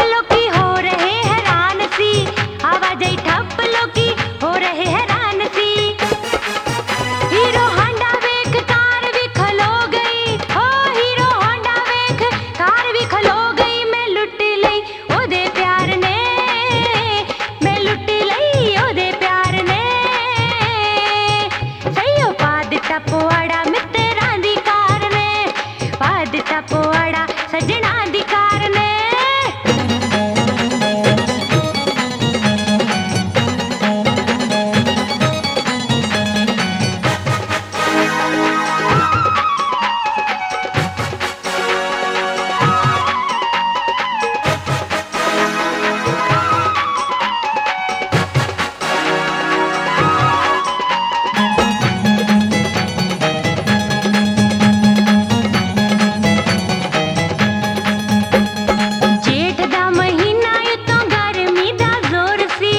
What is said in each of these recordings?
लोकी हो रहे हैरान सी, आवाजाई ठप लोकी हो रहे हैरान सी। हीरो होंडा वेख कार भी खलो गई, ओ हीरो होंडा वेख कार भी खलो गई। मैं लुट लई ओदे प्यार ने, मैं लुट लई ओदे प्यार ने। सईयो पा दिता पोआड़ा मित्तरां दी कार ने, पा दिता पोआड़ा सजना दी कार ने। जेठ दा महीना उतों गर्मी दा जोर सी,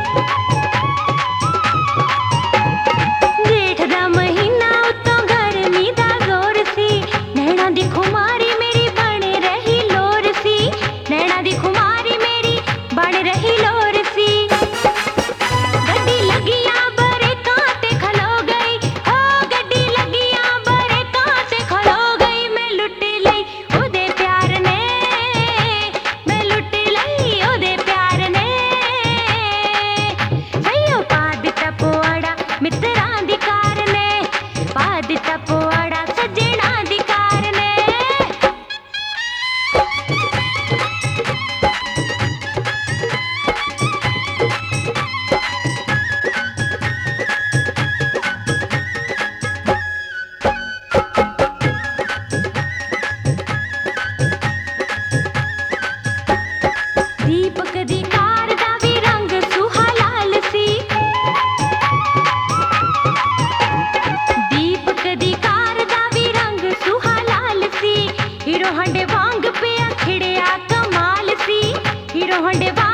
जेठ दा महीना उतों गर्मी दा जोर सी। नैना दी खुमारी मेरी बन रही लोर सी, नैना दी खुमारी मेरी बन रही लोर सी। गड्डी लगियां बरेकां ते खलो गई, ओ गड्डी लगियां बरेकां ते खलो गई। मैं लुट लई ओदे प्यार ने, मैं लुट लई ओदे प्यार ने। सईयो पा दिता पोआड़ा मित्तरां दी कार ने, पा दिता पोआड़ा सजना दी कार ने। दीपक दी कार दा भी रंग सुहा लाल सी, दीपक दी कार दा भी रंग सुहा लाल सी। हीरो हंडे वांग पे खिड़िया कमाल सी, हीरो हंडे